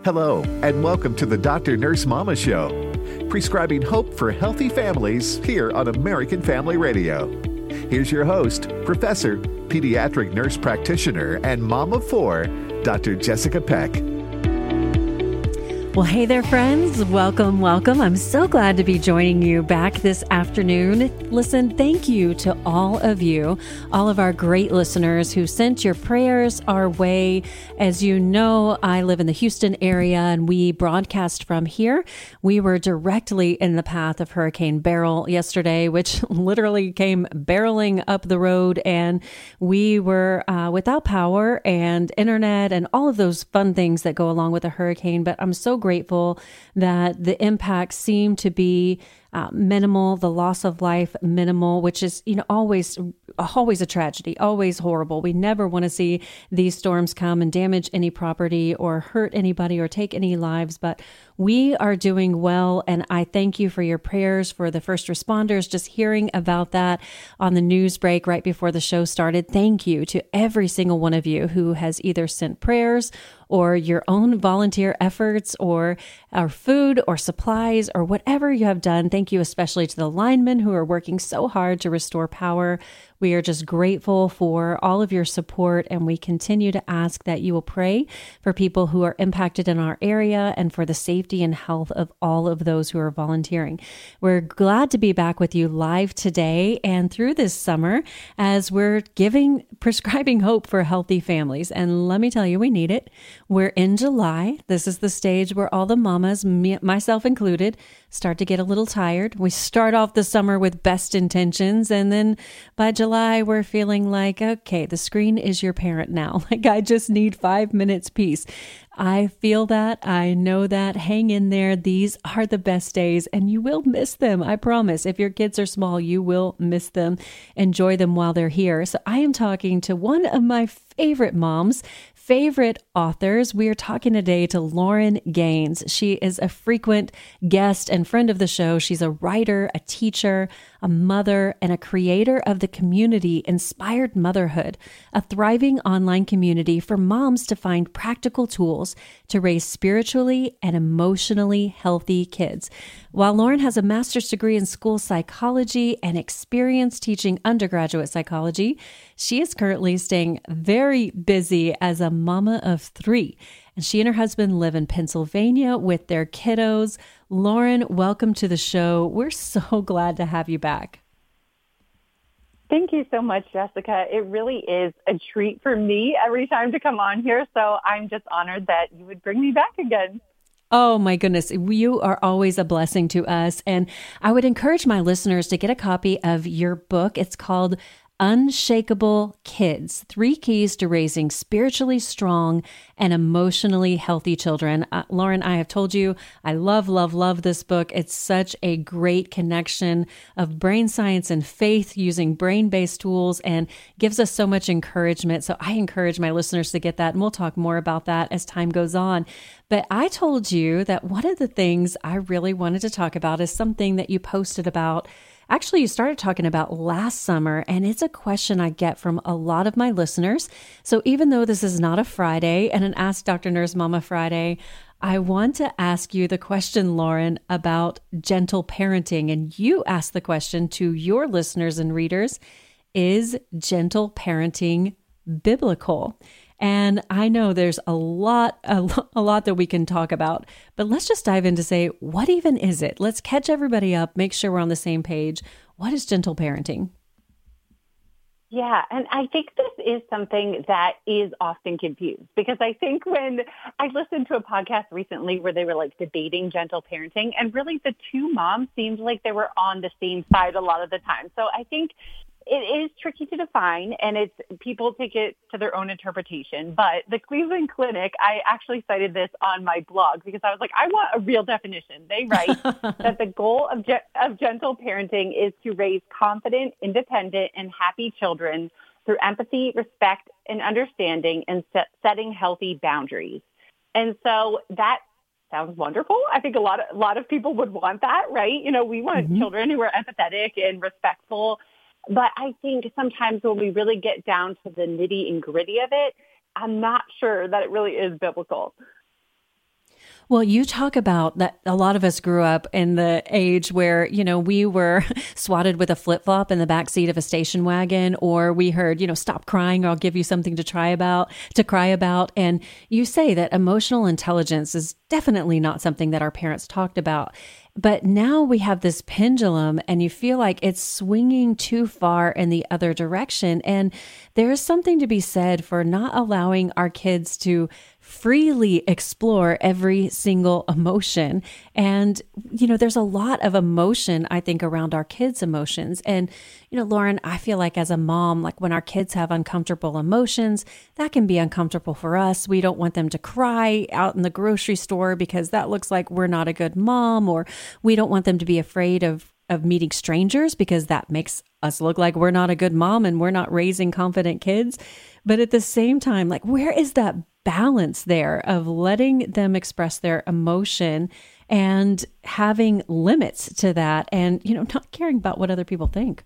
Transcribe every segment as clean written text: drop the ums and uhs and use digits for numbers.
Hello, and welcome to the Dr. Nurse Mama Show, prescribing hope for healthy families here on American Family Radio. Here's your host, Professor, Pediatric Nurse Practitioner, and Mom of Four, Dr. Jessica Peck. Well, hey there, friends. Welcome. I'm so glad to be joining you back this afternoon. Listen, thank you to all of you, all of our great listeners who sent your prayers our way. As you know, I live in the Houston area and we broadcast from here. We were directly in the path of Hurricane Beryl yesterday, which literally came barreling up the road, and we were without power and internet and all of those fun things that go along with a hurricane. But I'm so grateful that the impacts seem to be minimal, the loss of life minimal, which is, always a tragedy, always horrible. We never want to see these storms come and damage any property or hurt anybody or take any lives, but we are doing well. And I thank you for your prayers for the first responders. Just hearing about that on the news break right before the show started. Thank you to every single one of you who has either sent prayers or your own volunteer efforts or our food or supplies or whatever you have done. Thank you especially to the linemen who are working so hard to restore power. We are just grateful for all of your support, and we continue to ask that you will pray for people who are impacted in our area and for the safety and health of all of those who are volunteering. We're glad to be back with you live today and through this summer as we're prescribing hope for healthy families. And let me tell you, we need it. We're in July. This is the stage where all the mamas, myself included, start to get a little tired. We start off the summer with best intentions, and then by July, we're feeling like, okay, the screen is your parent now. Like, I just need 5 minutes peace. I feel that. I know that. Hang in there. These are the best days, and you will miss them. I promise. If your kids are small, you will miss them. Enjoy them while they're here. So I am talking to one of my favorite moms, favorite authors. We are talking today to Lauren Gaines. She is a frequent guest and friend of the show. She's a writer, a teacher, a mother, and a creator of the community Inspired Motherhood, a thriving online community for moms to find practical tools to raise spiritually and emotionally healthy kids. While Lauren has a master's degree in school psychology and experience teaching undergraduate psychology, she is currently staying very busy as a mama of three. And she and her husband live in Pennsylvania with their kiddos. Lauren, welcome to the show. We're so glad to have you back. Thank you so much, Jessica. It really is a treat for me every time to come on here. So I'm just honored that you would bring me back again. Oh my goodness. You are always a blessing to us. And I would encourage my listeners to get a copy of your book. It's called Unshakable Kids, 3 Keys to Raising Spiritually Strong and Emotionally Healthy Children. Lauren, I have told you, I love this book. It's such a great connection of brain science and faith using brain-based tools and gives us so much encouragement. So I encourage my listeners to get that, and we'll talk more about that as time goes on. But I told you that one of the things I really wanted to talk about is something that you posted about. Actually, you started talking about last summer, and it's a question I get from a lot of my listeners. So even though this is not a Friday and an Ask Dr. Nurse Mama Friday, I want to ask you the question, Lauren, about gentle parenting. And you asked the question to your listeners and readers, is gentle parenting biblical? And I know there's a lot that we can talk about, but let's just dive in to say, what even is it? Let's catch everybody up, make sure we're on the same page. What is gentle parenting? Yeah, and I think this is something that is often confused, because I think when I listened to a podcast recently where they were like debating gentle parenting, and really the two moms seemed like they were on the same side a lot of the time. So I think it is tricky to define, and people take it to their own interpretation. But the Cleveland Clinic, I actually cited this on my blog because I was like, I want a real definition. They write that the goal of gentle parenting is to raise confident, independent, and happy children through empathy, respect, and understanding, and setting healthy boundaries. And so that sounds wonderful. I think a lot of people would want that, right? We want children who are empathetic and respectful. But I think sometimes when we really get down to the nitty and gritty of it, I'm not sure that it really is biblical. Well, you talk about that a lot of us grew up in the age where, we were swatted with a flip-flop in the back seat of a station wagon, or we heard, stop crying or I'll give you something to cry about. And you say that emotional intelligence is definitely not something that our parents talked about. But now we have this pendulum and you feel like it's swinging too far in the other direction. And there is something to be said for not allowing our kids to freely explore every single emotion. And, there's a lot of emotion, I think, around our kids' emotions. And, Lauren, I feel like as a mom, like when our kids have uncomfortable emotions, that can be uncomfortable for us. We don't want them to cry out in the grocery store because that looks like we're not a good mom, or we don't want them to be afraid of meeting strangers because that makes us look like we're not a good mom and we're not raising confident kids. But at the same time, like, where is that balance there of letting them express their emotion and having limits to that and, not caring about what other people think?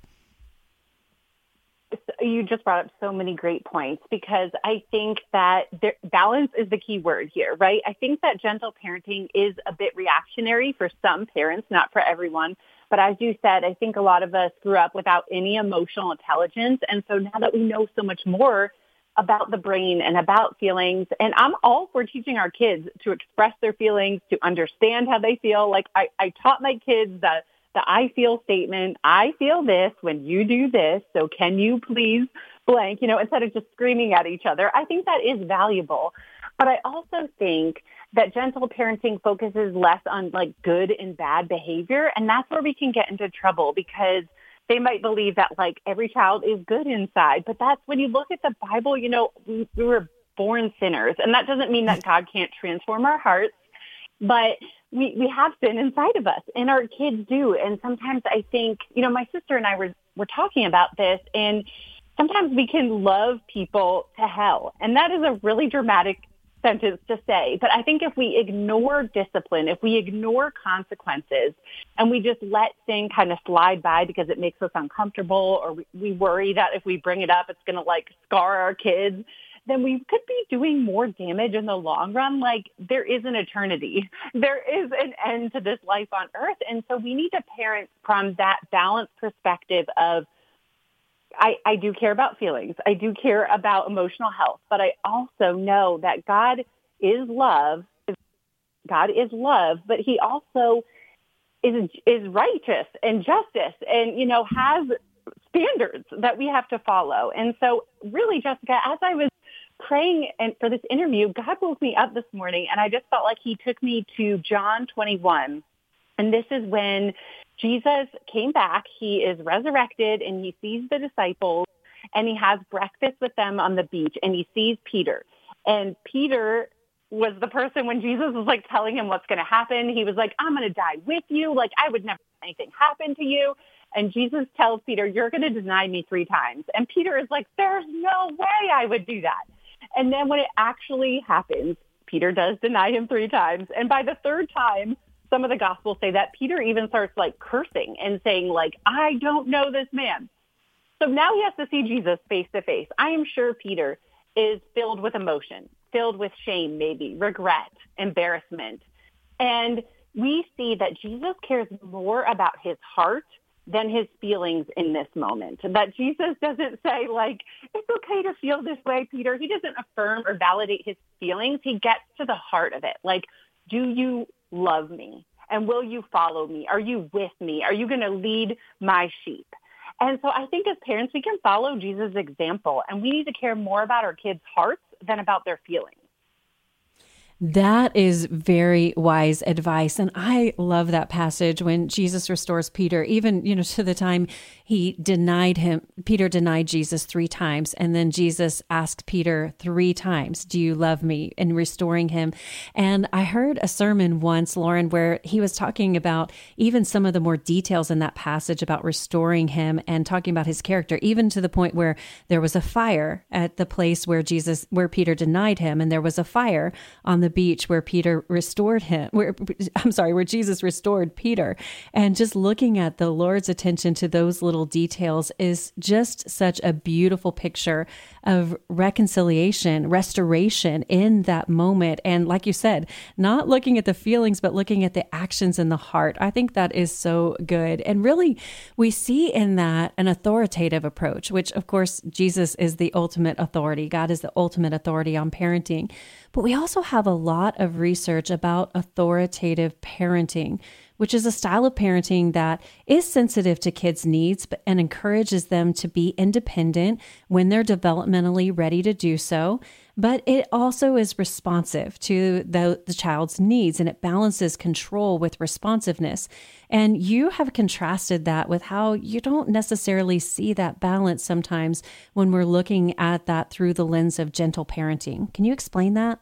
You just brought up so many great points, because I think that balance is the key word here, right? I think that gentle parenting is a bit reactionary for some parents, not for everyone. But as you said, I think a lot of us grew up without any emotional intelligence. And so now that we know so much more about the brain and about feelings, and I'm all for teaching our kids to express their feelings, to understand how they feel. Like I taught my kids the I feel statement. I feel this when you do this. So can you please blank, instead of just screaming at each other. I think that is valuable. But I also think that gentle parenting focuses less on like good and bad behavior. And that's where we can get into trouble, because they might believe that like every child is good inside. But that's when you look at the Bible, we were born sinners. And that doesn't mean that God can't transform our hearts. But we have sin inside of us, and our kids do. And sometimes I think, my sister and I were talking about this, and sometimes we can love people to hell. And that is a really dramatic sentence to say. But I think if we ignore discipline, if we ignore consequences, and we just let sin kind of slide by because it makes us uncomfortable, or we worry that if we bring it up, it's going to like scar our kids, then we could be doing more damage in the long run. Like, there is an eternity. There is an end to this life on earth. And so we need to parent from that balanced perspective of, I do care about feelings. I do care about emotional health, but I also know that God is love. God is love, but he also is righteous and justice and, has standards that we have to follow. And so really, Jessica, as I was praying for this interview, God woke me up this morning, and I just felt like he took me to John 21. And this is when Jesus came back. He is resurrected, and he sees the disciples, and he has breakfast with them on the beach, and he sees Peter. And Peter was the person when Jesus was like telling him what's going to happen. He was like, I'm going to die with you. Like, I would never let anything happen to you. And Jesus tells Peter, you're going to deny me 3 times. And Peter is like, there's no way I would do that. And then when it actually happens, Peter does deny him 3 times. And by the 3rd time, some of the Gospels say that Peter even starts like cursing and saying like, I don't know this man. So now he has to see Jesus face to face. I am sure Peter is filled with emotion, filled with shame, maybe regret, embarrassment. And we see that Jesus cares more about his heart than his feelings in this moment. That Jesus doesn't say like, it's okay to feel this way, Peter. He doesn't affirm or validate his feelings. He gets to the heart of it. Like, do you love me? And will you follow me? Are you with me? Are you going to lead my sheep? And so I think as parents, we can follow Jesus' example, and we need to care more about our kids' hearts than about their feelings. That is very wise advice. And I love that passage when Jesus restores Peter, even, to the time he denied him. Peter denied Jesus 3 times. And then Jesus asked Peter 3 times, do you love me? And restoring him. And I heard a sermon once, Lauren, where he was talking about even some of the more details in that passage about restoring him and talking about his character, even to the point where there was a fire at the place where Peter denied him. And there was a fire on the beach where Peter restored him, where Jesus restored Peter. And just looking at the Lord's attention to those little details is just such a beautiful picture of reconciliation, restoration in that moment. And like you said, not looking at the feelings, but looking at the actions in the heart. I think that is so good. And really, we see in that an authoritative approach, which of course, Jesus is the ultimate authority. God is the ultimate authority on parenting. But we also have a lot of research about authoritative parenting, which is a style of parenting that is sensitive to kids' needs and encourages them to be independent when they're developmentally ready to do so. But it also is responsive to the child's needs, and it balances control with responsiveness. And you have contrasted that with how you don't necessarily see that balance sometimes when we're looking at that through the lens of gentle parenting. Can you explain that?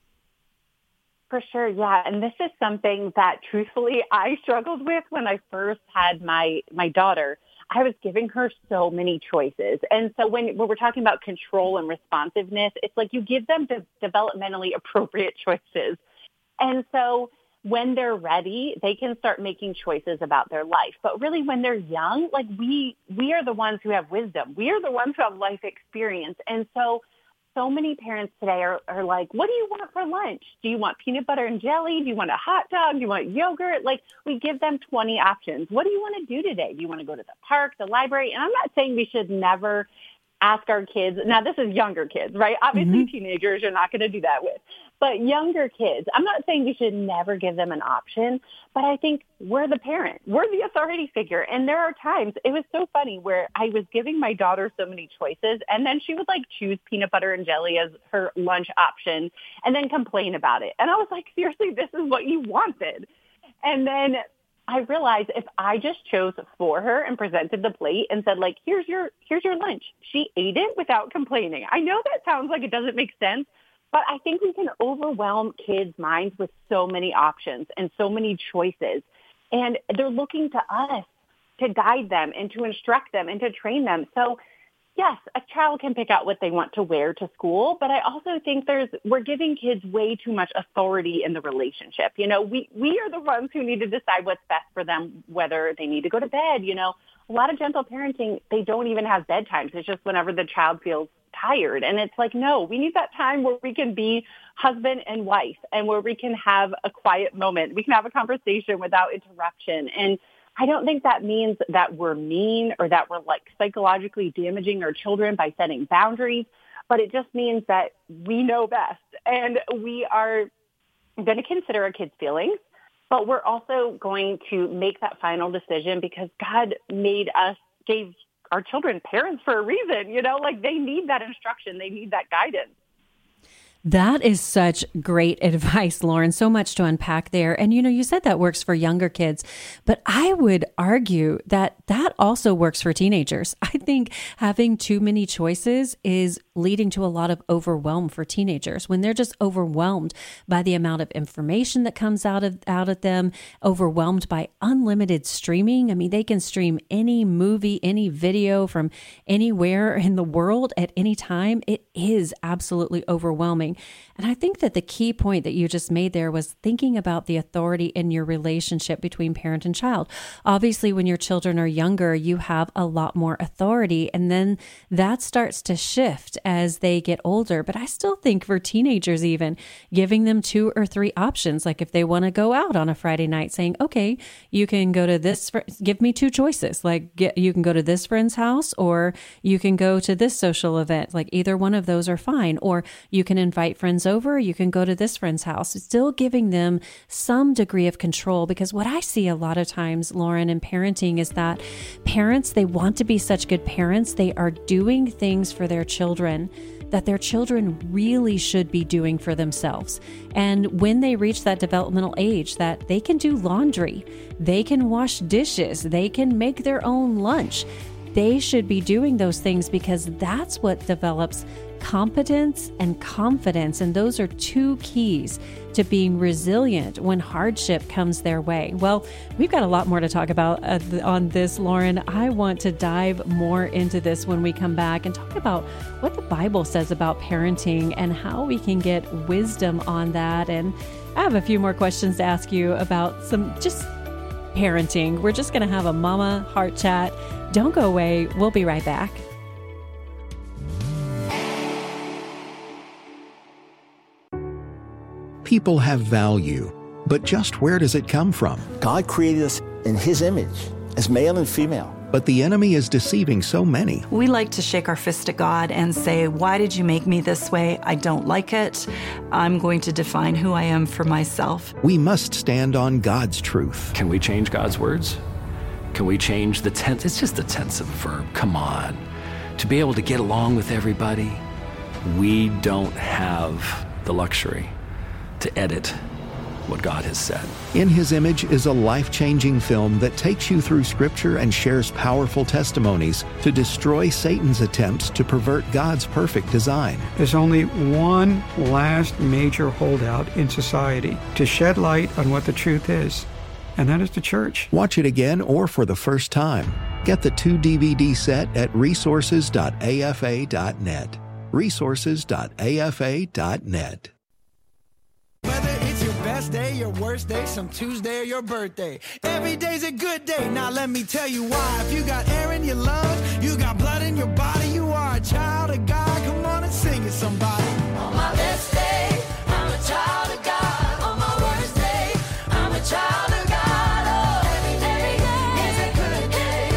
For sure, yeah. And this is something that truthfully I struggled with when I first had my daughter. I was giving her so many choices. And so when we're talking about control and responsiveness, it's like you give them the developmentally appropriate choices. And so when they're ready, they can start making choices about their life. But really when they're young, like we are the ones who have wisdom. We are the ones who have life experience. And so many parents today are like, what do you want for lunch? Do you want peanut butter and jelly? Do you want a hot dog? Do you want yogurt? Like, we give them 20 options. What do you want to do today? Do you want to go to the park, the library? And I'm not saying we should never ask our kids. Now, this is younger kids, right? Obviously, teenagers you're not going to do that with. But younger kids, I'm not saying we should never give them an option, but I think we're the parent. We're the authority figure. And there are times, it was so funny, where I was giving my daughter so many choices, and then she would choose peanut butter and jelly as her lunch option and then complain about it. And I was like, seriously, this is what you wanted. And then I realized if I just chose for her and presented the plate and said, here's your lunch, she ate it without complaining. I know that sounds like it doesn't make sense, but I think we can overwhelm kids' minds with so many options and so many choices. And they're looking to us to guide them and to instruct them and to train them. So yes, a child can pick out what they want to wear to school, but I also think we're giving kids way too much authority in the relationship. We are the ones who need to decide what's best for them, whether they need to go to bed. A lot of gentle parenting, they don't even have bedtimes. It's just whenever the child feels tired. And it's like, no, we need that time where we can be husband and wife and where we can have a quiet moment. We can have a conversation without interruption. And I don't think that means that we're mean or that we're psychologically damaging our children by setting boundaries, but it just means that we know best and we are going to consider our kids' feelings, but we're also going to make that final decision because God gave our children parents for a reason, they need that instruction. They need that guidance. That is such great advice, Lauren. So much to unpack there. And, you said that works for younger kids, but I would argue that also works for teenagers. I think having too many choices is leading to a lot of overwhelm for teenagers when they're just overwhelmed by the amount of information that comes out of them, overwhelmed by unlimited streaming. I mean, they can stream any movie, any video from anywhere in the world at any time. It is absolutely overwhelming. And I think that the key point that you just made there was thinking about the authority in your relationship between parent and child. Obviously, when your children are younger, you have a lot more authority, and then that starts to shift as they get older. But I still think for teenagers, even giving them 2 or 3 options, like if they want to go out on a Friday night, saying, okay, you can go to this, give me 2 choices, you can go to this friend's house or you can go to this social event, either one of those are fine, or you can invite friends over, you can go to this friend's house. Still giving them some degree of control, because what I see a lot of times, Lauren, in parenting is that parents, they want to be such good parents. They are doing things for their children that their children really should be doing for themselves. And when they reach that developmental age that they can do laundry, they can wash dishes, they can make their own lunch, they should be doing those things because that's what develops competence and confidence. And those are 2 keys to being resilient when hardship comes their way. Well, we've got a lot more to talk about on this, Lauren. I want to dive more into this when we come back and talk about what the Bible says about parenting and how we can get wisdom on that. And I have a few more questions to ask you about some just parenting. We're just going to have a mama heart chat. Don't go away. We'll be right back. People have value, but just where does it come from? God created us in His image, as male and female. But the enemy is deceiving so many. We like to shake our fist at God and say, why did you make me this way? I don't like it. I'm going to define who I am for myself. We must stand on God's truth. Can we change God's words? Can we change the tense? It's just the tense of a verb. Come on. To be able to get along with everybody, we don't have the luxury to edit what God has said. In His Image is a life-changing film that takes you through Scripture and shares powerful testimonies to destroy Satan's attempts to pervert God's perfect design. There's only one last major holdout in society to shed light on what the truth is, and that is the church. Watch it again or for the first time. Get the 2-DVD set at resources.afa.net. resources.afa.net. Whether it's your best day, your worst day, some Tuesday or your birthday, every day's a good day. Now let me tell you why. If you got air in your lungs, you got blood in your body, you are a child of God. Come on and sing it, somebody. On my best day, I'm a child of God. On my worst day, I'm a child of God. Oh, every day is a good day.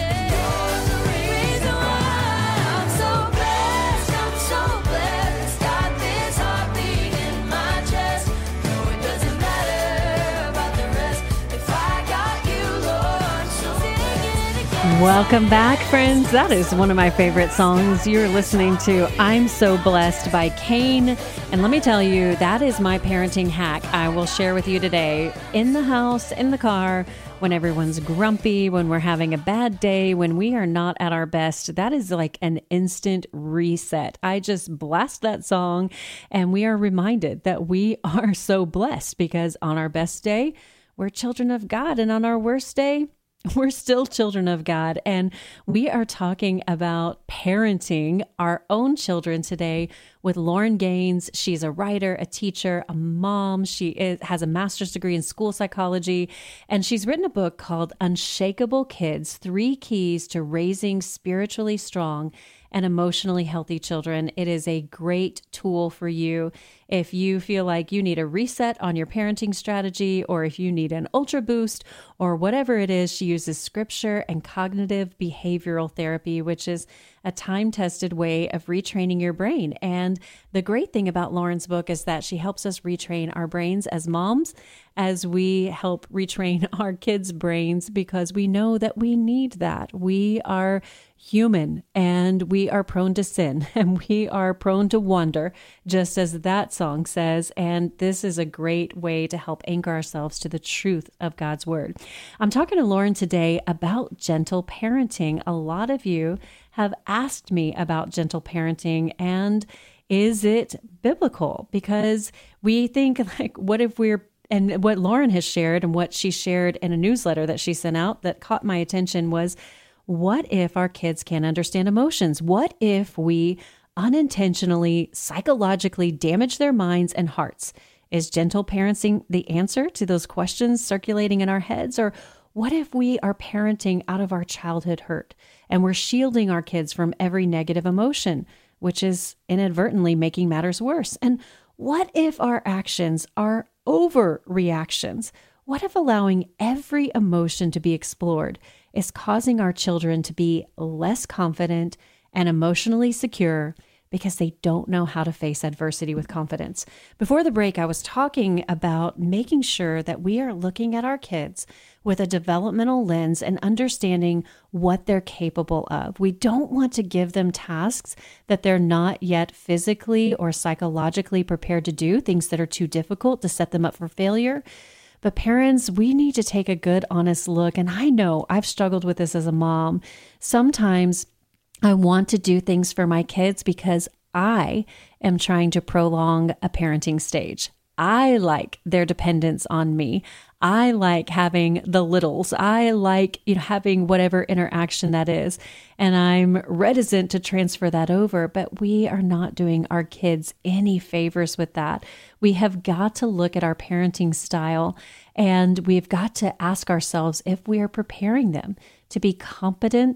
You're the reason why I'm so blessed. I'm so blessed. Got this heartbeat in my chest. No, it doesn't matter about the rest. If I got you, Lord, so sing it again. Welcome back, friends. That is one of my favorite songs. You're listening to I'm So Blessed by Kane. And let me tell you, that is my parenting hack I will share with you today. In the house, in the car, when everyone's grumpy, when we're having a bad day, when we are not at our best, that is like an instant reset. I just blast that song and we are reminded that we are so blessed because on our best day, we're children of God. And on our worst day, we're still children of God. And we are talking about parenting our own children today with Lauren Gaines. She's a writer, a teacher, a mom. She has a master's degree in school psychology. And she's written a book called Unshakable Kids: 3 Keys to Raising Spiritually Strong and Emotionally Healthy Children. It is a great tool for you if you feel like you need a reset on your parenting strategy, or if you need an ultra boost, or whatever it is. She uses scripture and cognitive behavioral therapy, which is a time-tested way of retraining your brain. And the great thing about Lauren's book is that she helps us retrain our brains as moms, as we help retrain our kids' brains, because we know that we need that. We are human and we are prone to sin and we are prone to wander, just as that song says. And this is a great way to help anchor ourselves to the truth of God's word. I'm talking to Lauren today about gentle parenting. A lot of you have asked me about gentle parenting and is it biblical? Because we think like, what if and what Lauren has shared and what she shared in a newsletter that she sent out that caught my attention was, what if our kids can't understand emotions? What if we unintentionally, psychologically damage their minds and hearts? Is gentle parenting the answer to those questions circulating in our heads? Or what if we are parenting out of our childhood hurt and we're shielding our kids from every negative emotion, which is inadvertently making matters worse? And what if our actions are overreactions? What if allowing every emotion to be explored is causing our children to be less confident and emotionally secure because they don't know how to face adversity with confidence? Before the break, I was talking about making sure that we are looking at our kids with a developmental lens and understanding what they're capable of. We don't want to give them tasks that they're not yet physically or psychologically prepared to do, things that are too difficult to set them up for failure. But parents, we need to take a good, honest look. And I know I've struggled with this as a mom. Sometimes I want to do things for my kids because I am trying to prolong a parenting stage. I like their dependence on me. I like having the littles. I like, having whatever interaction that is. And I'm reticent to transfer that over, but we are not doing our kids any favors with that. We have got to look at our parenting style and we've got to ask ourselves if we are preparing them to be competent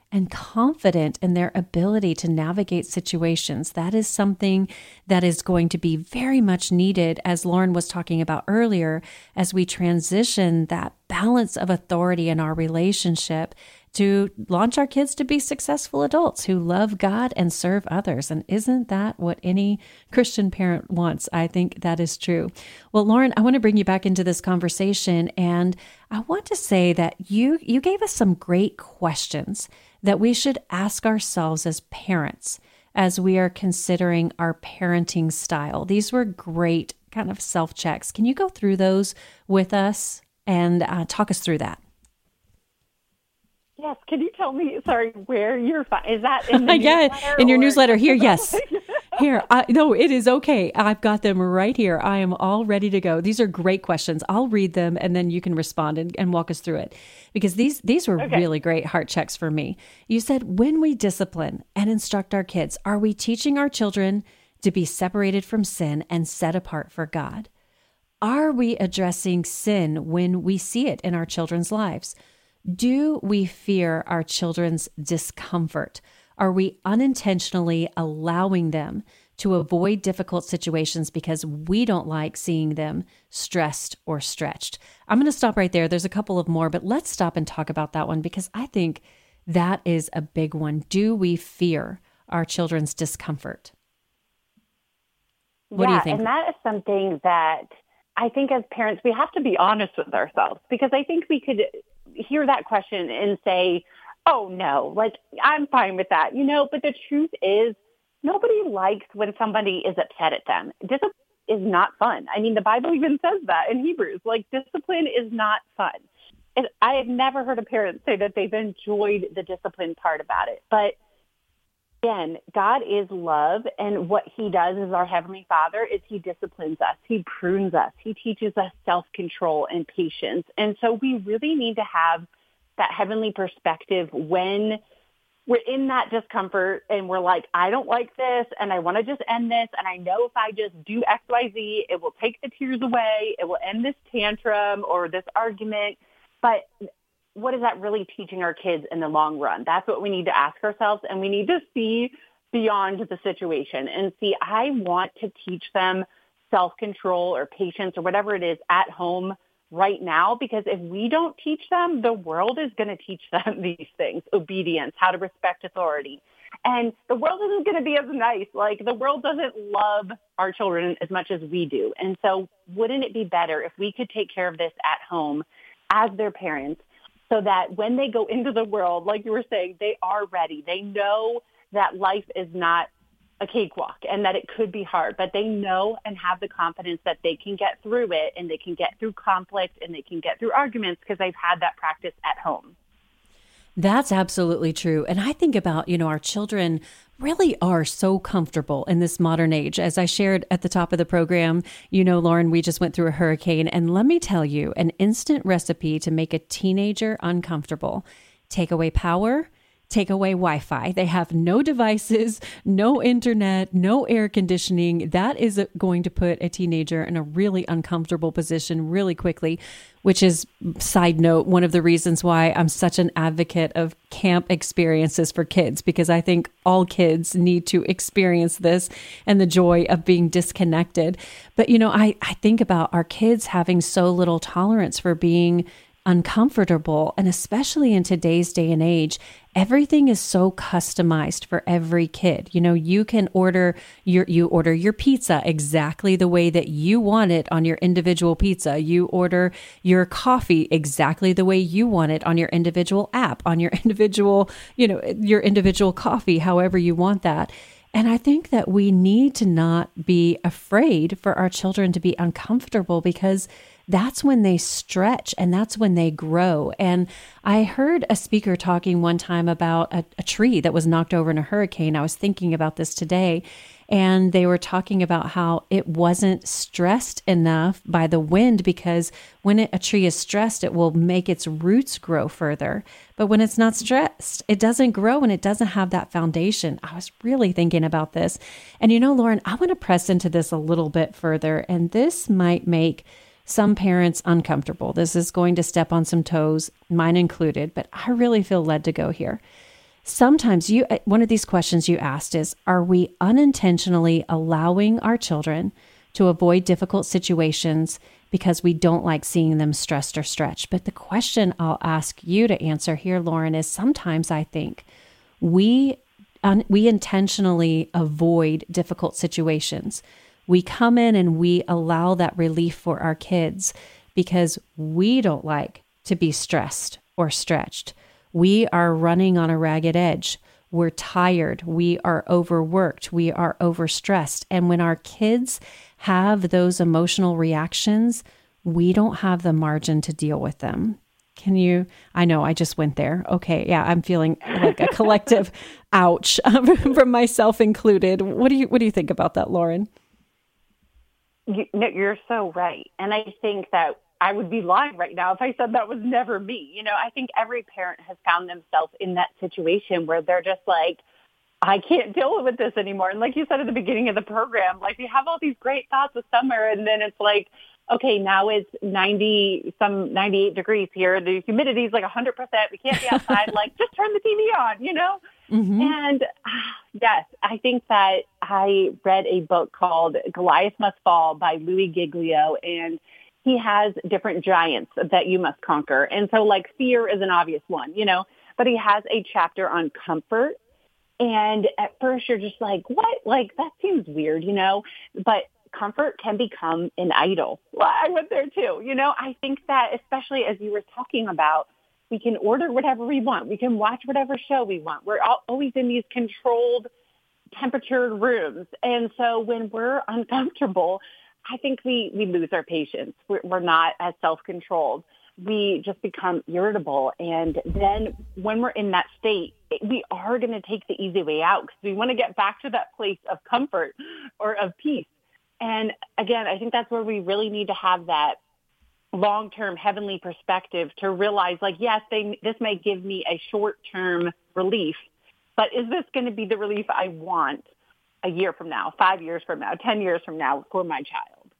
and confident in their ability to navigate situations. That is something that is going to be very much needed, as Lauren was talking about earlier, as we transition that balance of authority in our relationship to launch our kids to be successful adults who love God and serve others. And isn't that what any Christian parent wants? I think that is true. Well, Lauren, I want to bring you back into this conversation, and I want to say that you gave us some great questions that we should ask ourselves as parents as we are considering our parenting style. These were great kind of self-checks. Can you go through those with us and talk us through that? Yes. Can you tell me, sorry, where you're is that in the newsletter? In your newsletter here, yes. Here, no, it is okay. I've got them right here. I am all ready to go. These are great questions. I'll read them and then you can respond and walk us through it, because these were really great heart checks for me. You said, when we discipline and instruct our kids, are we teaching our children to be separated from sin and set apart for God? Are we addressing sin when we see it in our children's lives? Do we fear our children's discomfort? Are we unintentionally allowing them to avoid difficult situations because we don't like seeing them stressed or stretched? I'm going to stop right there. There's a couple of more, but let's stop and talk about that one, because I think that is a big one. Do we fear our children's discomfort? What do you think? And that is something that I think as parents, we have to be honest with ourselves, because I think we could hear that question and say, oh no, like I'm fine with that, but the truth is nobody likes when somebody is upset at them. Discipline is not fun. I mean, the Bible even says that in Hebrews, like discipline is not fun. I have never heard a parent say that they've enjoyed the discipline part about it. But again, God is love, and what he does as our Heavenly Father is he disciplines us. He prunes us. He teaches us self-control and patience. And so we really need to have that heavenly perspective when we're in that discomfort and we're like, I don't like this and I want to just end this. And I know if I just do X, Y, Z, it will take the tears away. It will end this tantrum or this argument. But what is that really teaching our kids in the long run? That's what we need to ask ourselves. And we need to see beyond the situation and see, I want to teach them self-control or patience or whatever it is at home right now, because if we don't teach them, the world is going to teach them these things: obedience, how to respect authority. And the world isn't going to be as nice. Like, the world doesn't love our children as much as we do. And so wouldn't it be better if we could take care of this at home as their parents, so that when they go into the world, like you were saying, they are ready. They know that life is not a cakewalk and that it could be hard, but they know and have the confidence that they can get through it, and they can get through conflict, and they can get through arguments because they've had that practice at home. That's absolutely true. And I think about, our children really are so comfortable in this modern age. As I shared at the top of the program, Lauren, we just went through a hurricane. And let me tell you, an instant recipe to make a teenager uncomfortable: take away power, take away Wi-Fi. They have no devices, no internet, no air conditioning. That is going to put a teenager in a really uncomfortable position really quickly, which is, side note, one of the reasons why I'm such an advocate of camp experiences for kids, because I think all kids need to experience this and the joy of being disconnected. But, I think about our kids having so little tolerance for being uncomfortable. And especially in today's day and age, everything is so customized for every kid. You can order your pizza exactly the way that you want it on your individual pizza. You order your coffee exactly the way you want it on your individual app, on your individual, your individual coffee, however you want that. And I think that we need to not be afraid for our children to be uncomfortable, because that's when they stretch and that's when they grow. And I heard a speaker talking one time about a tree that was knocked over in a hurricane. I was thinking about this today, and they were talking about how it wasn't stressed enough by the wind, because when a tree is stressed, it will make its roots grow further. But when it's not stressed, it doesn't grow and it doesn't have that foundation. I was really thinking about this. And Lauren, I want to press into this a little bit further, and this might make some parents uncomfortable. This is going to step on some toes, mine included, but I really feel led to go here. sometimes one of these questions you asked is, are we unintentionally allowing our children to avoid difficult situations because we don't like seeing them stressed or stretched? But the question I'll ask you to answer here, Lauren, is sometimes I think we intentionally avoid difficult situations. We come in and we allow that relief for our kids because we don't like to be stressed or stretched. We are running on a ragged edge. We're tired. We are overworked. We are overstressed. And when our kids have those emotional reactions, we don't have the margin to deal with them. I know I just went there. Okay. Yeah. I'm feeling like a collective ouch from myself included. What do you think about that, Lauren? You're so right. And I think that I would be lying right now if I said that was never me. I think every parent has found themselves in that situation where they're just like, I can't deal with this anymore. And like you said at the beginning of the program, like you have all these great thoughts of summer and then it's like, okay, now it's 98 degrees here. The humidity is like 100%. We can't be outside. Like, just turn the TV on, Mm-hmm. And yes, I think that I read a book called Goliath Must Fall by Louis Giglio, and he has different giants that you must conquer. And so like fear is an obvious one, but he has a chapter on comfort. And at first you're just like, what? Like, that seems weird, but comfort can become an idol. Well, I went there too. I think that especially as you were talking about, we can order whatever we want. We can watch whatever show we want. We're always in these controlled temperatured rooms. And so when we're uncomfortable, I think we lose our patience. We're not as self-controlled. We just become irritable. And then when we're in that state, we are going to take the easy way out because we want to get back to that place of comfort or of peace. And again, I think that's where we really need to have that long-term heavenly perspective to realize, like, yes, this may give me a short-term relief, but is this going to be the relief I want a year from now, 5 years from now, 10 years from now for my child?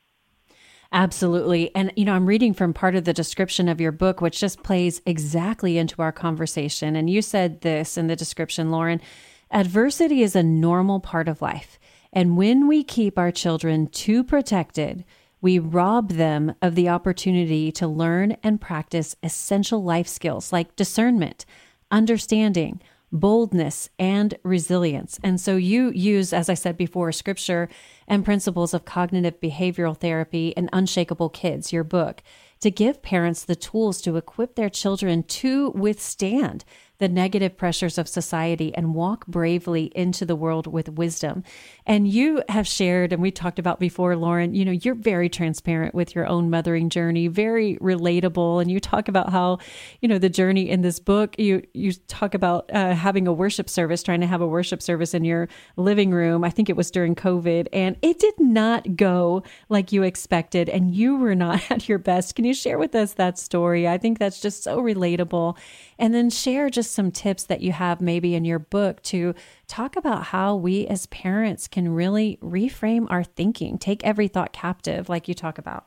Absolutely. And, I'm reading from part of the description of your book, which just plays exactly into our conversation. And you said this in the description, Lauren: adversity is a normal part of life. And when we keep our children too protected, we rob them of the opportunity to learn and practice essential life skills like discernment, understanding, boldness, and resilience. And so you use, as I said before, scripture and principles of cognitive behavioral therapy and Unshakable Kids, your book, to give parents the tools to equip their children to withstand the negative pressures of society and walk bravely into the world with wisdom. And you have shared, and we talked about before, Lauren, you're very transparent with your own mothering journey, very relatable. And you talk about how, the journey in this book, you talk about having a worship service, trying to have a worship service in your living room. I think it was during COVID, and it did not go like you expected, and you were not at your best. Can you share with us that story? I think that's just so relatable. And then share just some tips that you have maybe in your book to talk about how we as parents can really reframe our thinking, take every thought captive like you talk about.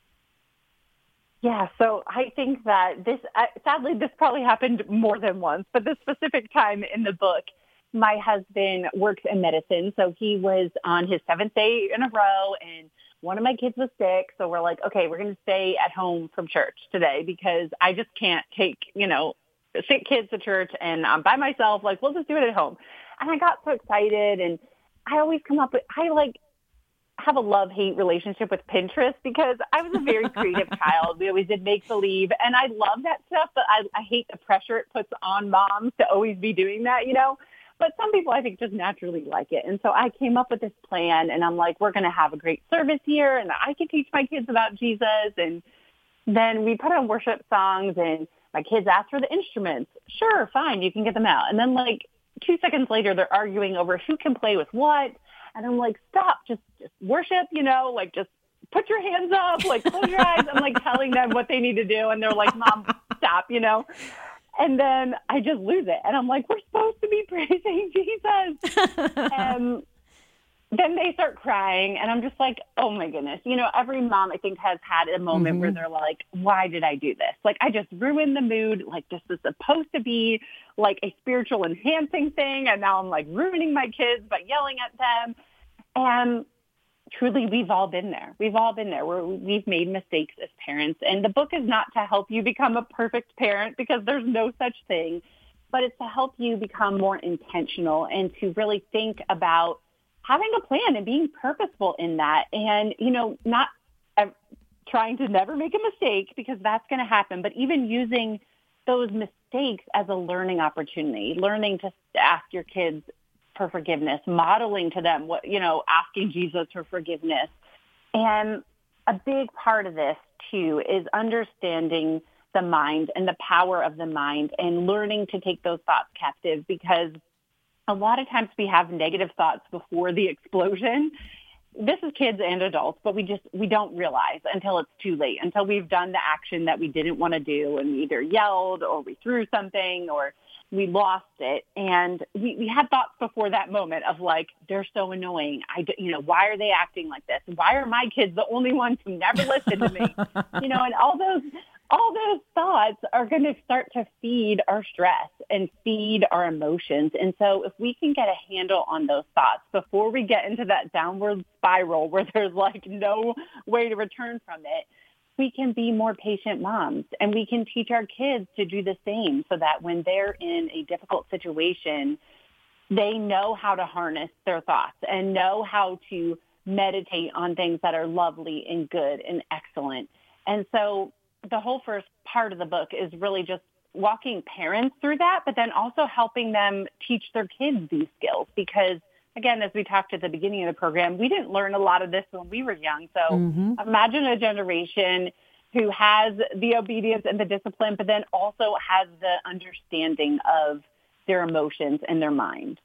Yeah, so I think that sadly, this probably happened more than once, but this specific time in the book, my husband works in medicine. So he was on his 7th day in a row, and one of my kids was sick. So we're like, okay, we're going to stay at home from church today because I just can't take, sick kids to church and I'm by myself. Like, we'll just do it at home. And I got so excited, and I always have a love-hate relationship with Pinterest because I was a very creative child. We always did make-believe, and I love that stuff, but I hate the pressure it puts on moms to always be doing that, But some people, I think, just naturally like it. And so I came up with this plan, and I'm like, we're going to have a great service here, and I can teach my kids about Jesus. And then we put on worship songs, and my kids asked for the instruments. Sure, fine, you can get them out. And then, 2 seconds later, they're arguing over who can play with what. And I'm like, stop, just worship, just put your hands up, close your eyes. I'm telling them what they need to do. And they're like, Mom, stop, And then I just lose it. And I'm like, we're supposed to be praising Jesus. then they start crying, and I'm just like, oh my goodness. You know, every mom I think has had a moment where they're like, why did I do this? Like, I just ruined the mood. Like, this is supposed to be like a spiritual enhancing thing, and now I'm like ruining my kids by yelling at them. And truly, we've all been there. We've all been there where we've made mistakes as parents. And the book is not to help you become a perfect parent, because there's no such thing, but it's to help you become more intentional and to really think about having a plan and being purposeful in that, and, you know, not trying to never make a mistake, because that's going to happen, but even using those mistakes as a learning opportunity, learning to ask your kids for forgiveness, modeling to them what, you know, asking Jesus for forgiveness. And a big part of this, too, is understanding the mind and the power of the mind and learning to take those thoughts captive, because a lot of times we have negative thoughts before the explosion. This is kids and adults, but we don't realize until it's too late, until we've done the action that we didn't want to do, and we either yelled or we threw something or we lost it. And we had thoughts before that moment of like, they're so annoying. Why are they acting like this? Why are my kids the only ones who never listen to me? And all those thoughts are going to start to feed our stress and feed our emotions. And so if we can get a handle on those thoughts before we get into that downward spiral where there's like no way to return from it, we can be more patient moms, and we can teach our kids to do the same, so that when they're in a difficult situation, they know how to harness their thoughts and know how to meditate on things that are lovely and good and excellent. And so the whole first part of the book is really just walking parents through that, but then also helping them teach their kids these skills. Because, again, as we talked at the beginning of the program, we didn't learn a lot of this when we were young. So imagine a generation who has the obedience and the discipline, but then also has the understanding of their emotions and their mind.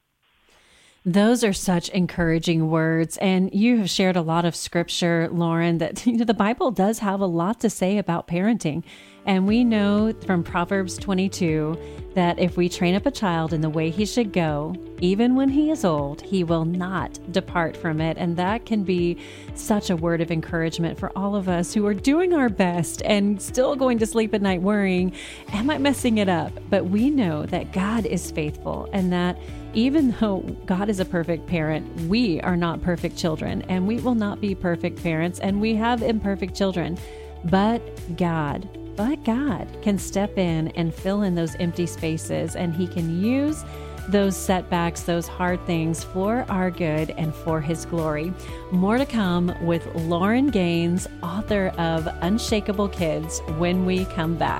Those are such encouraging words. And you have shared a lot of scripture, Lauren, that the Bible does have a lot to say about parenting. And we know from Proverbs 22 that if we train up a child in the way he should go, even when he is old, he will not depart from it. And that can be such a word of encouragement for all of us who are doing our best and still going to sleep at night worrying, am I messing it up? But we know that God is faithful, and that even though God is a perfect parent, we are not perfect children, and we will not be perfect parents, and we have imperfect children. But God can step in and fill in those empty spaces, and he can use those setbacks, those hard things for our good and for his glory. More to come with Lauren Gaines, author of Unshakable Kids, when we come back.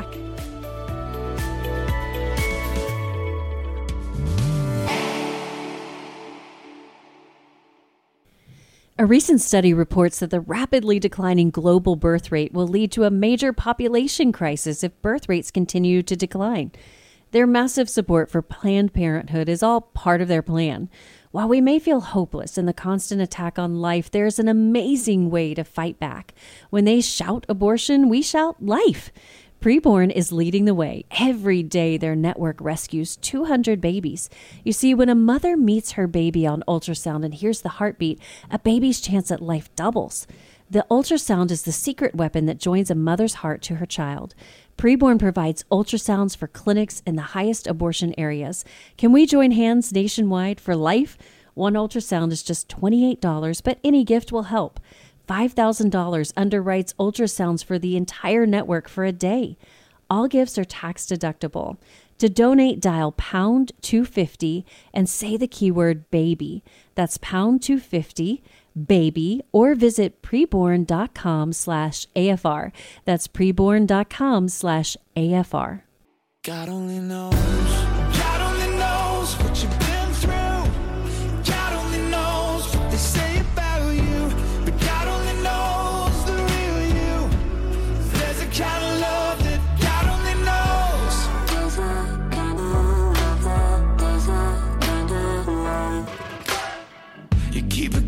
A recent study reports that the rapidly declining global birth rate will lead to a major population crisis if birth rates continue to decline. Their massive support for Planned Parenthood is all part of their plan. While we may feel hopeless in the constant attack on life, there's an amazing way to fight back. When they shout abortion, we shout life. Preborn is leading the way. Every day, their network rescues 200 babies. You see, when a mother meets her baby on ultrasound and hears the heartbeat, a baby's chance at life doubles. The ultrasound is the secret weapon that joins a mother's heart to her child. Preborn provides ultrasounds for clinics in the highest abortion areas. Can we join hands nationwide for life? One ultrasound is just $28, but any gift will help. $5,000 underwrites ultrasounds for the entire network for a day. All gifts are tax deductible. To donate, dial pound 250 and say the keyword baby. That's pound 250 baby, or visit preborn.com/AFR. That's preborn.com/AFR. God only knows what you've been through. God only knows what they say about you. But God only knows the real you. There's a kind of love that God only knows. You keep it covered.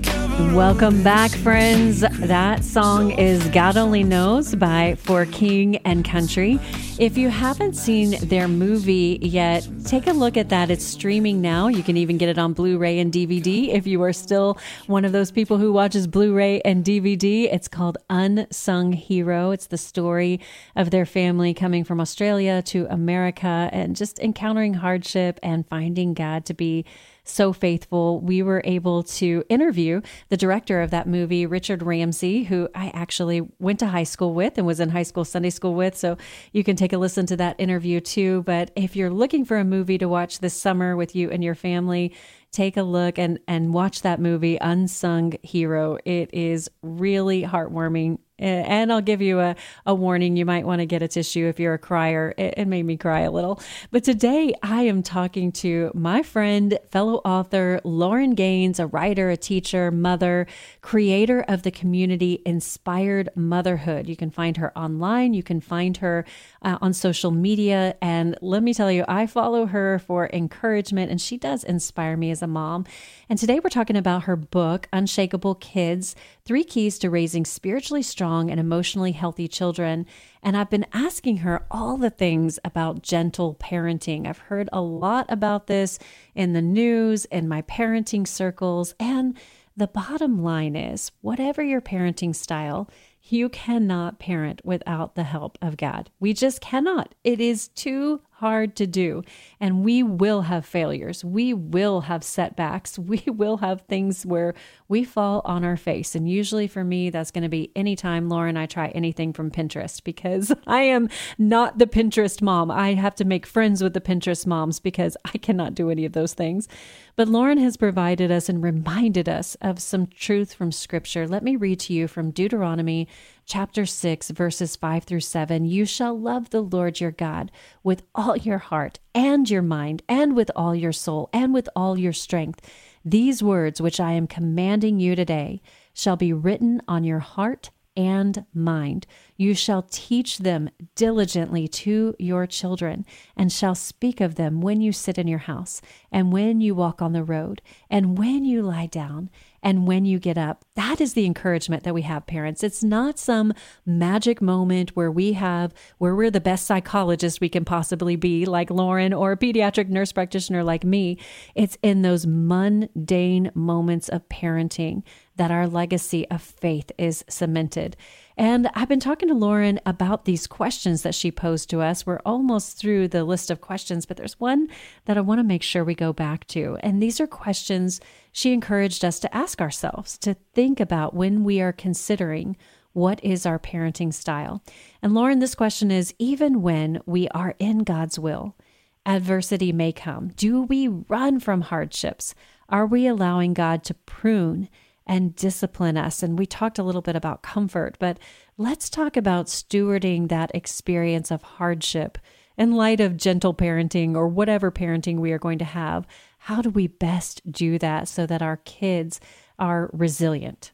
Welcome back, friends. That song is God Only Knows by For King and Country. If you haven't seen their movie yet, take a look at that. It's streaming now. You can even get it on Blu-ray and DVD if you are still one of those people who watches Blu-ray and DVD. It's called Unsung Hero. It's the story of their family coming from Australia to America and just encountering hardship and finding God to be so faithful. We were able to interview the director of that movie, Richard Ramsey, who I actually went to high school with and was in high school Sunday school with. So you can take a listen to that interview too. But if you're looking for a movie to watch this summer with you and your family, take a look and watch that movie, Unsung Hero. It is really heartwarming. And I'll give you a warning. You might want to get a tissue if you're a crier. It made me cry a little. But today I am talking to my friend, fellow author, Lauren Gaines, a writer, a teacher, mother, creator of the community Inspired Motherhood. You can find her online. You can find her on social media. And let me tell you, I follow her for encouragement, and she does inspire me as a mom. And today we're talking about her book, Unshakable Kids, 3 Keys to Raising Spiritually Strong and Emotionally Healthy Children. And I've been asking her all the things about gentle parenting. I've heard a lot about this in the news, in my parenting circles. And the bottom line is, whatever your parenting style, you cannot parent without the help of God. We just cannot. It is too hard to do. And we will have failures. We will have setbacks. We will have things where we fall on our face. And usually for me, that's going to be anytime Laura and I try anything from Pinterest, because I am not the Pinterest mom. I have to make friends with the Pinterest moms because I cannot do any of those things. But Lauren has provided us and reminded us of some truth from Scripture. Let me read to you from Deuteronomy chapter 6, verses 5-7. You shall love the Lord your God with all your heart and your mind and with all your soul and with all your strength. These words which I am commanding you today shall be written on your heart and mind. You shall teach them diligently to your children, and shall speak of them when you sit in your house, and when you walk on the road, and when you lie down, and when you get up. That is the encouragement that we have, parents. It's not some magic moment where we're the best psychologist we can possibly be, like Lauren, or a pediatric nurse practitioner like me. It's in those mundane moments of parenting that our legacy of faith is cemented. And I've been talking to Lauren about these questions that she posed to us. We're almost through the list of questions, but there's one that I want to make sure we go back to. And these are questions she encouraged us to ask ourselves, to think about when we are considering what is our parenting style. And Lauren, this question is, even when we are in God's will, adversity may come. Do we run from hardships? Are we allowing God to prune and discipline us? And we talked a little bit about comfort, but let's talk about stewarding that experience of hardship in light of gentle parenting or whatever parenting we are going to have. How do we best do that so that our kids are resilient?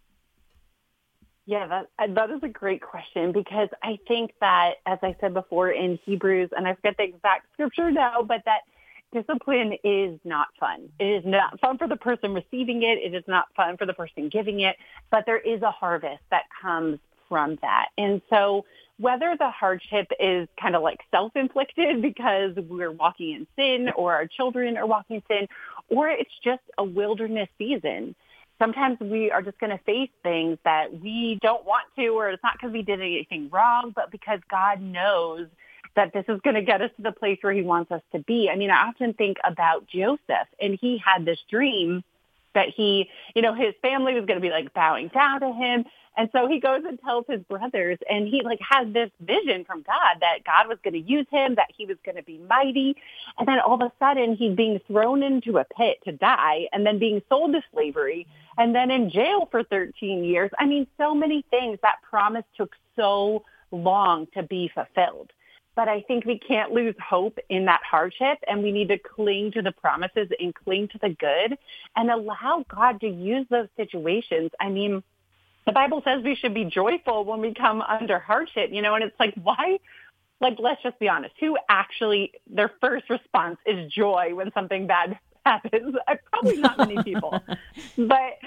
Yeah, that is a great question, because I think that, as I said before in Hebrews, and I forget the exact scripture now, but that discipline is not fun. It is not fun for the person receiving it. It is not fun for the person giving it, but there is a harvest that comes from that. And so whether the hardship is kind of like self-inflicted because we're walking in sin or our children are walking in sin, or it's just a wilderness season, sometimes we are just going to face things that we don't want to, or it's not because we did anything wrong, but because God knows that this is going to get us to the place where he wants us to be. I mean, I often think about Joseph, and he had this dream that his family was going to be like bowing down to him. And so he goes and tells his brothers, and he has this vision from God that God was going to use him, that he was going to be mighty. And then all of a sudden he's being thrown into a pit to die, and then being sold to slavery, and then in jail for 13 years. I mean, so many things. That promise took so long to be fulfilled. But I think we can't lose hope in that hardship, and we need to cling to the promises and cling to the good and allow God to use those situations. I mean, the Bible says we should be joyful when we come under hardship, and it's like, why? Let's just be honest. Who actually, their first response is joy when something bad happens? Probably not many people. But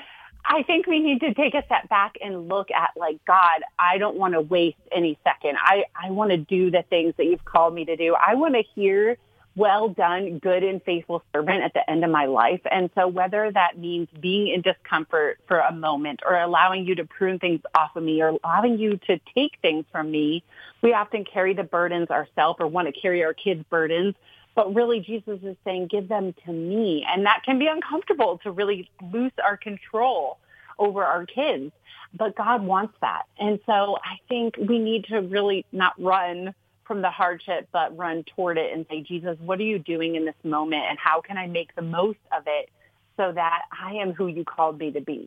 I think we need to take a step back and look at, like, God, I don't want to waste any second. I want to do the things that you've called me to do. I want to hear, well done, good and faithful servant at the end of my life. And so whether that means being in discomfort for a moment or allowing you to prune things off of me or allowing you to take things from me, we often carry the burdens ourselves or want to carry our kids' burdens. But really, Jesus is saying, give them to me. And that can be uncomfortable to really lose our control over our kids. But God wants that. And so I think we need to really not run from the hardship, but run toward it and say, Jesus, what are you doing in this moment? And how can I make the most of it so that I am who you called me to be?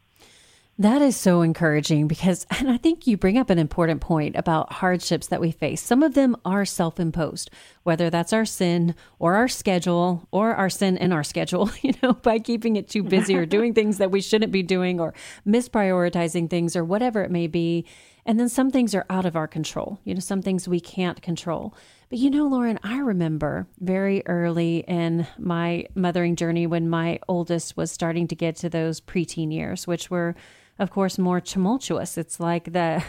That is so encouraging because, and I think you bring up an important point about hardships that we face. Some of them are self-imposed, whether that's our sin or our schedule or our sin in our schedule, by keeping it too busy or doing things that we shouldn't be doing or misprioritizing things or whatever it may be. And then some things are out of our control, some things we can't control. But Lauren, I remember very early in my mothering journey when my oldest was starting to get to those preteen years, which were, of course, more tumultuous. It's like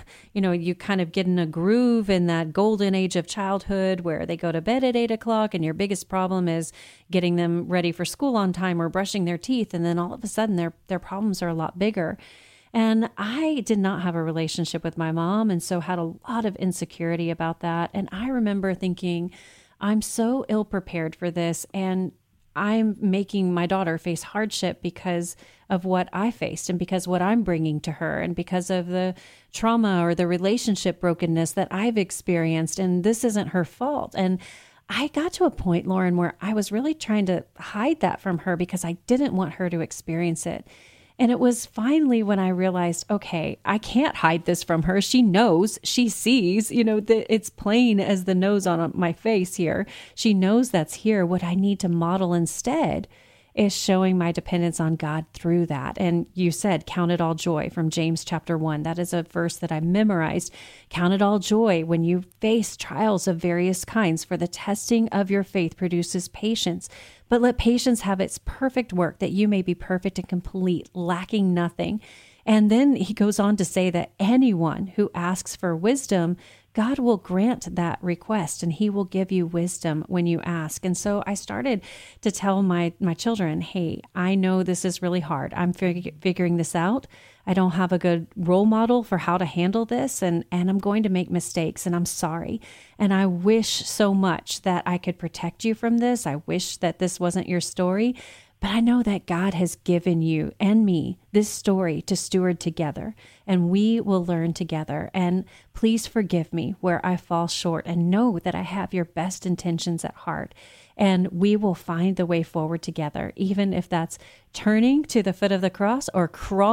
you kind of get in a groove in that golden age of childhood where they go to bed at 8 o'clock and your biggest problem is getting them ready for school on time or brushing their teeth. And then all of a sudden their problems are a lot bigger. And I did not have a relationship with my mom, and so had a lot of insecurity about that. And I remember thinking, I'm so ill prepared for this, and I'm making my daughter face hardship because of what I faced and because what I'm bringing to her and because of the trauma or the relationship brokenness that I've experienced. And this isn't her fault. And I got to a point, Lauren, where I was really trying to hide that from her because I didn't want her to experience it. And it was finally when I realized, okay, I can't hide this from her. She knows, she sees, it's plain as the nose on my face here. She knows that's here. What I need to model instead is showing my dependence on God through that. And you said, count it all joy from James chapter 1. That is a verse that I memorized. Count it all joy when you face trials of various kinds, for the testing of your faith produces patience. But let patience have its perfect work, that you may be perfect and complete, lacking nothing. And then he goes on to say that anyone who asks for wisdom, God will grant that request and he will give you wisdom when you ask. And so I started to tell my children, hey, I know this is really hard. I'm figuring this out. I don't have a good role model for how to handle this, and I'm going to make mistakes, and I'm sorry. And I wish so much that I could protect you from this. I wish that this wasn't your story, but I know that God has given you and me this story to steward together, and we will learn together. And please forgive me where I fall short, and know that I have your best intentions at heart. And we will find the way forward together, even if that's turning to the foot of the cross or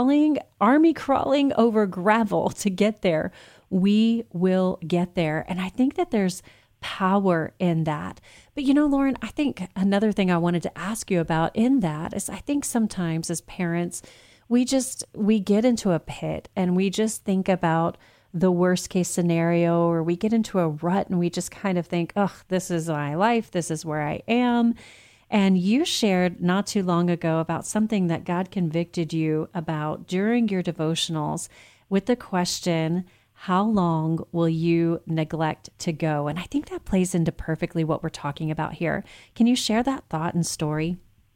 army crawling over gravel to get there. We will get there. And I think that there's power in that. But Lauren, I think another thing I wanted to ask you about in that is I think sometimes as parents, we get into a pit and we just think about the worst case scenario, or we get into a rut and we just kind of think, oh, this is my life. This is where I am. And you shared not too long ago about something that God convicted you about during your devotionals with the question, how long will you neglect to go? And I think that plays into perfectly what we're talking about here. Can you share that thought and story?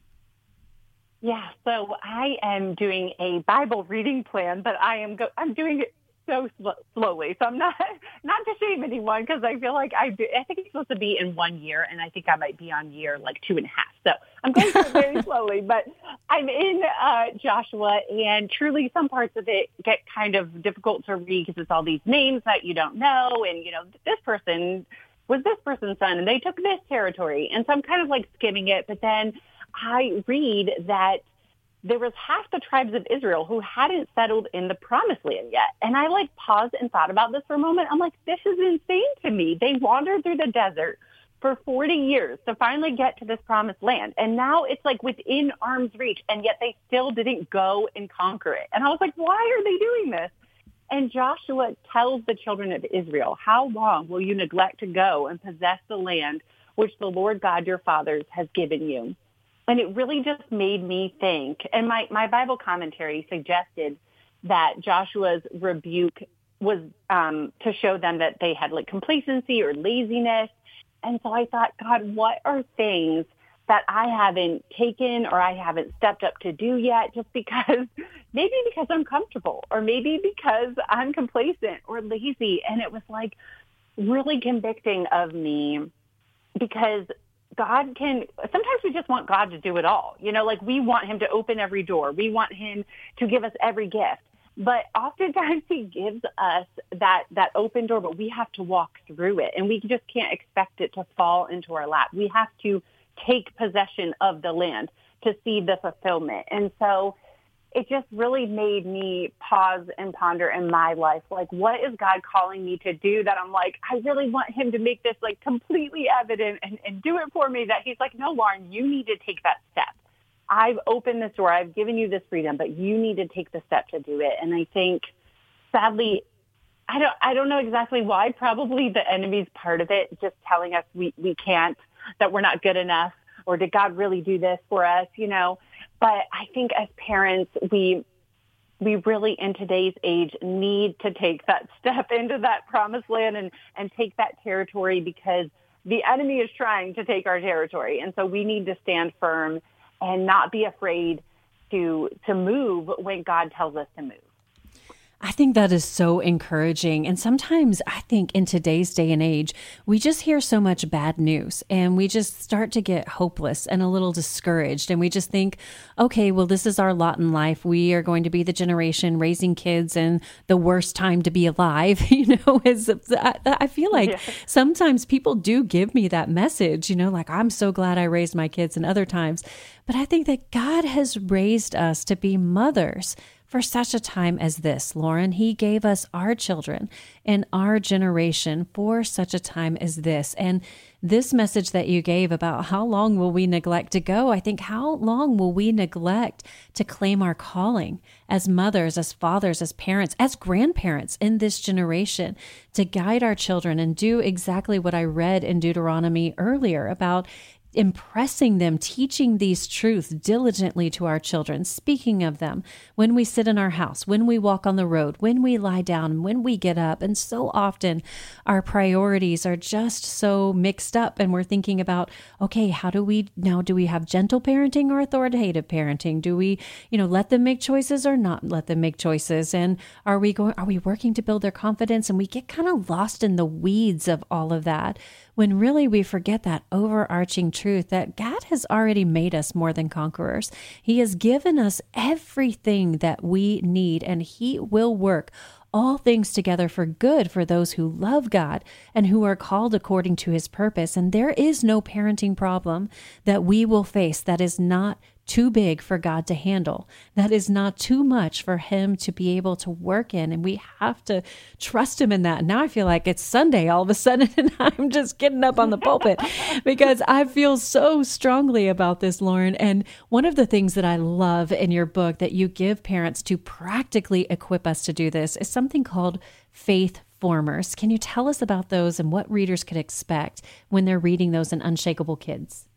Yeah, so I am doing a Bible reading plan, but I'm doing it so slowly. So I'm not to shame anyone, because I feel like I think it's supposed to be in 1 year, and I think I might be on year like 2.5. So I'm going through it very slowly, but I'm in Joshua, and truly some parts of it get kind of difficult to read because it's all these names that you don't know, and this person was this person's son, and they took this territory, and so I'm kind of like skimming it. But then I read that there was half the tribes of Israel who hadn't settled in the promised land yet. And I paused and thought about this for a moment. I'm like, this is insane to me. They wandered through the desert for 40 years to finally get to this promised land. And now it's within arm's reach, and yet they still didn't go and conquer it. And I was like, why are they doing this? And Joshua tells the children of Israel, how long will you neglect to go and possess the land which the Lord God, your fathers, has given you? And it really just made me think, and my Bible commentary suggested that Joshua's rebuke was to show them that they had like complacency or laziness. And so I thought, God, what are things that I haven't taken or I haven't stepped up to do yet just because, maybe because I'm comfortable or maybe because I'm complacent or lazy. And it was like really convicting of me because sometimes we just want God to do it all. Like we want him to open every door. We want him to give us every gift. But oftentimes he gives us that open door, but we have to walk through it. And we just can't expect it to fall into our lap. We have to take possession of the land to see the fulfillment. And so it just really made me pause and ponder in my life, like, what is God calling me to do that I'm like, I really want him to make this like completely evident and do it for me, that he's like, no, Lauren, you need to take that step. I've opened this door. I've given you this freedom, but you need to take the step to do it. And I think, sadly, I don't know exactly why. Probably the enemy's part of it, just telling us we can't, that we're not good enough, or did God really do this for us, But I think as parents, we really in today's age need to take that step into that promised land and take that territory, because the enemy is trying to take our territory. And so we need to stand firm and not be afraid to move when God tells us to move. I think that is so encouraging. And sometimes I think in today's day and age, we just hear so much bad news and we just start to get hopeless and a little discouraged. And we just think, okay, well, this is our lot in life. We are going to be the generation raising kids in the worst time to be alive. I feel like sometimes people do give me that message, like, I'm so glad I raised my kids in other times. But I think that God has raised us to be mothers for such a time as this, Lauren. He gave us our children and our generation for such a time as this. And this message that you gave about how long will we neglect to go, I think, how long will we neglect to claim our calling as mothers, as fathers, as parents, as grandparents in this generation, to guide our children and do exactly what I read in Deuteronomy earlier about impressing them, teaching these truths diligently to our children, speaking of them when we sit in our house, when we walk on the road, when we lie down, when we get up. And so often our priorities are just so mixed up, and we're thinking about, okay, do we have gentle parenting or authoritative parenting? Do we, let them make choices or not let them make choices? And are we working to build their confidence? And we get kind of lost in the weeds of all of that, when really we forget that overarching truth that God has already made us more than conquerors. He has given us everything that we need, and he will work all things together for good for those who love God and who are called according to his purpose. And there is no parenting problem that we will face that is not too big for God to handle, that is not too much for him to be able to work in. And we have to trust him in that. Now I feel like it's Sunday all of a sudden and I'm just getting up on the pulpit because I feel so strongly about this, Lauren. And one of the things that I love in your book that you give parents to practically equip us to do this is something called Faith Formers. Can you tell us about those and what readers could expect when they're reading those in Unshakable Kids?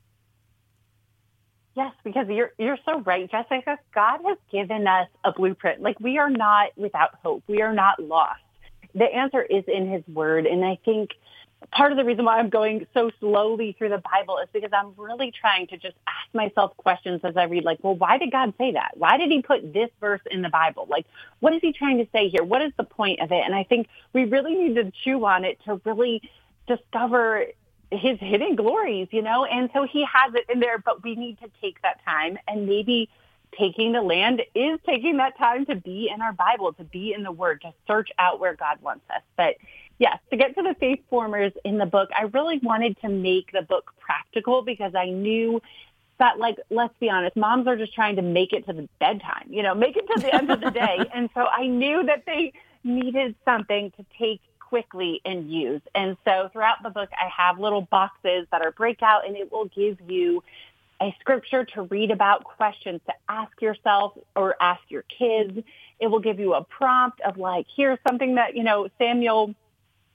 Yes, because you're so right, Jessica. God has given us a blueprint. Like, we are not without hope. We are not lost. The answer is in his word. And I think part of the reason why I'm going so slowly through the Bible is because I'm really trying to just ask myself questions as I read, like, well, why did God say that? Why did he put this verse in the Bible? Like, what is he trying to say here? What is the point of it? And I think we really need to chew on it to really discover his hidden glories, and so he has it in there, but we need to take that time, and maybe taking the land is taking that time to be in our Bible, to be in the Word, to search out where God wants us. But yes, to get to the faith formers in the book, I really wanted to make the book practical because I knew that, like, let's be honest, moms are just trying to make it to the bedtime, make it to the end of the day. And so I knew that they needed something to take quickly and use. And so throughout the book, I have little boxes that are breakout, and it will give you a scripture to read about, questions to ask yourself or ask your kids. It will give you a prompt of, like, here's something that, Samuel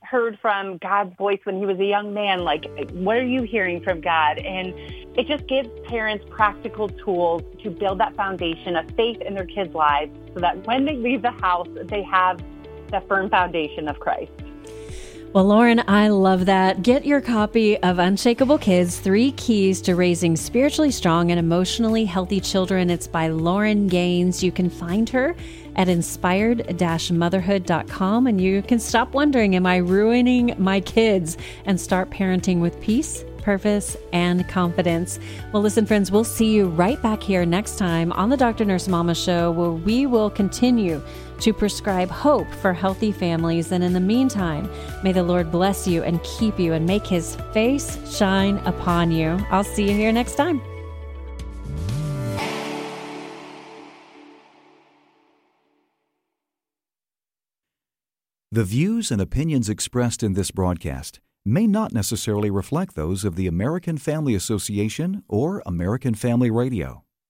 heard from God's voice when he was a young man. Like, what are you hearing from God? And it just gives parents practical tools to build that foundation of faith in their kids' lives so that when they leave the house, they have the firm foundation of Christ. Well, Lauren, I love that. Get your copy of Unshakable Kids, 3 Keys to Raising Spiritually Strong and Emotionally Healthy Children. It's by Lauren Gaines. You can find her at inspired-motherhood.com, and you can stop wondering, am I ruining my kids, and start parenting with peace, purpose, and confidence. Well, listen, friends, we'll see you right back here next time on the Dr. Nurse Mama Show, where we will continue to prescribe hope for healthy families. And in the meantime, may the Lord bless you and keep you and make his face shine upon you. I'll see you here next time. The views and opinions expressed in this broadcast may not necessarily reflect those of the American Family Association or American Family Radio.